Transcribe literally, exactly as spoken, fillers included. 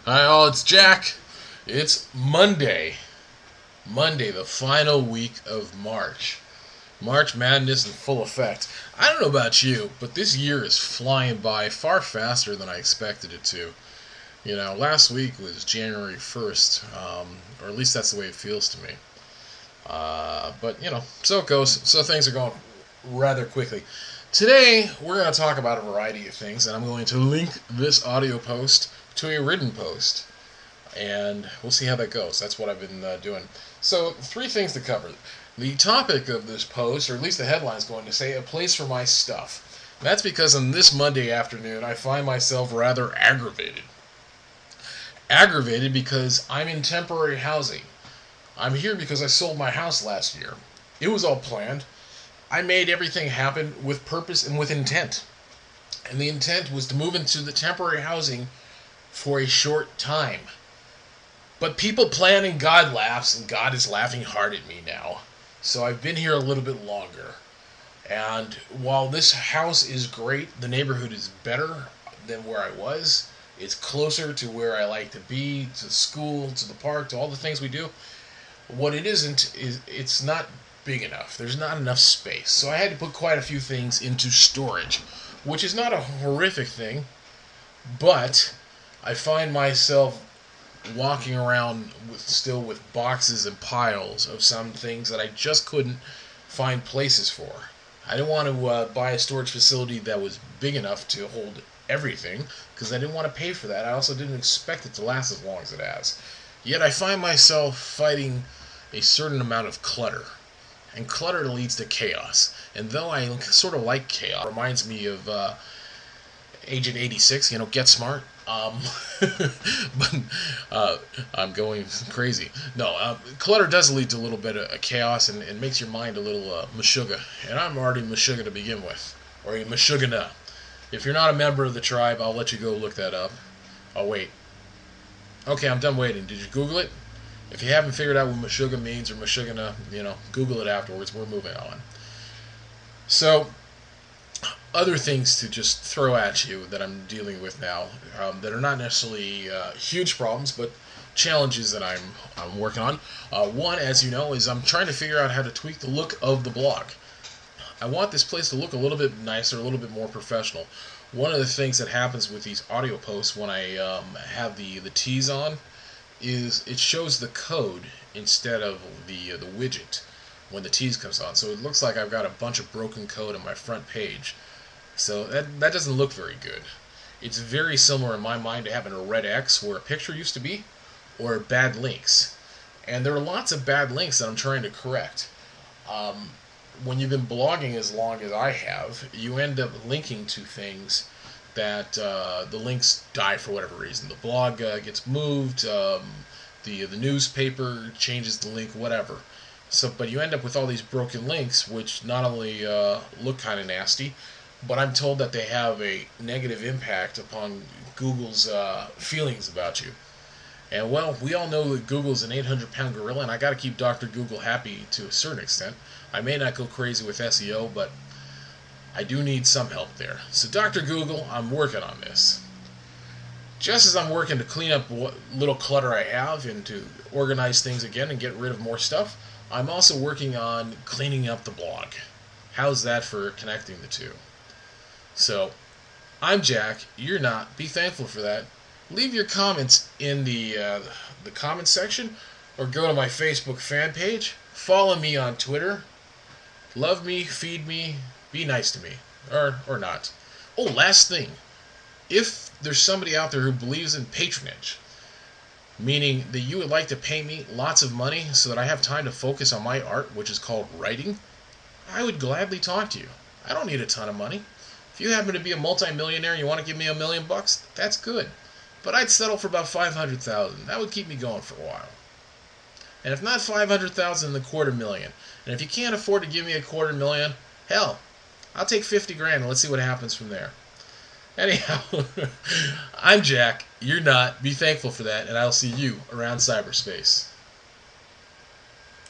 Hi all, it's Jack. It's Monday. Monday, the final week of March. March Madness in full effect. I don't know about you, but this year is flying by far faster than I expected it to. You know, last week was January first, um, or at least that's the way it feels to me. Uh, but, you know, so it goes. So things are going rather quickly. Today, we're going to talk about a variety of things, and I'm going to link this audio post to a written post. And we'll see how that goes. That's what I've been uh, doing. So, three things to cover. The topic of this post, or at least the headline, is going to say, a place for my stuff. And that's because on this Monday afternoon, I find myself rather aggravated. Aggravated because I'm in temporary housing. I'm here because I sold my house last year. It was all planned. I made everything happen with purpose and with intent. And the intent was to move into the temporary housing for a short time. But people plan and God laughs, and God is laughing hard at me now. So I've been here a little bit longer. And while this house is great, the neighborhood is better than where I was. It's closer to where I like to be, to school, to the park, to all the things we do. What it isn't is it's not big enough. There's not enough space. So I had to put quite a few things into storage, which is not a horrific thing, but I find myself walking around with, still with boxes and piles of some things that I just couldn't find places for. I didn't want to uh, buy a storage facility that was big enough to hold everything, because I didn't want to pay for that. I also didn't expect it to last as long as it has. Yet I find myself fighting a certain amount of clutter. And clutter leads to chaos. And though I sort of like chaos, it reminds me of uh, Agent eighty-six, you know, Get Smart. Um, but uh, I'm going crazy. No, uh, clutter does lead to a little bit of chaos and, and makes your mind a little uh, meshuggah. And I'm already meshuggah to begin with. Or a meshuggah. If you're not a member of the tribe, I'll let you go look that up. I'll wait. Okay, I'm done waiting. Did you Google it? If you haven't figured out what meshuggah means or meshuggah, you know, Google it afterwards. We're moving on. So, other things to just throw at you that I'm dealing with now um, that are not necessarily uh, huge problems, but challenges that I'm I'm working on. Uh, one, as you know, is I'm trying to figure out how to tweak the look of the blog. I want this place to look a little bit nicer, a little bit more professional. One of the things that happens with these audio posts when I um, have the the teas on is it shows the code instead of the uh, the widget when the tease comes on. So it looks like I've got a bunch of broken code on my front page. So that that doesn't look very good. It's very similar in my mind to having a red X where a picture used to be, or bad links. And there are lots of bad links that I'm trying to correct. Um, when you've been blogging as long as I have, you end up linking to things that uh, the links die for whatever reason. The blog uh, gets moved, um, the the newspaper changes the link, whatever. So, but you end up with all these broken links, which not only uh, look kind of nasty, but I'm told that they have a negative impact upon Google's uh, feelings about you. And well, we all know that Google's an eight hundred pound gorilla, and I got to keep Doctor Google happy to a certain extent. I may not go crazy with S E O, but I do need some help there. So Doctor Google, I'm working on this. Just as I'm working to clean up what little clutter I have and to organize things again and get rid of more stuff, I'm also working on cleaning up the blog. How's that for connecting the two? So, I'm Jack, you're not. Be thankful for that. Leave your comments in the uh, the comment section, or go to my Facebook fan page. Follow me on Twitter. Love me, feed me, be nice to me. Or, or not. Oh, last thing. If there's somebody out there who believes in patronage, meaning that you would like to pay me lots of money so that I have time to focus on my art, which is called writing, I would gladly talk to you. I don't need a ton of money. If you happen to be a multi-millionaire and you want to give me a million bucks, that's good. But I'd settle for about five hundred thousand dollars. That would keep me going for a while. And if not five hundred thousand dollars, then a quarter million. And if you can't afford to give me a quarter million, hell, I'll take fifty grand and let's see what happens from there. Anyhow, I'm Jack. You're not. Be thankful for that, and I'll see you around cyberspace.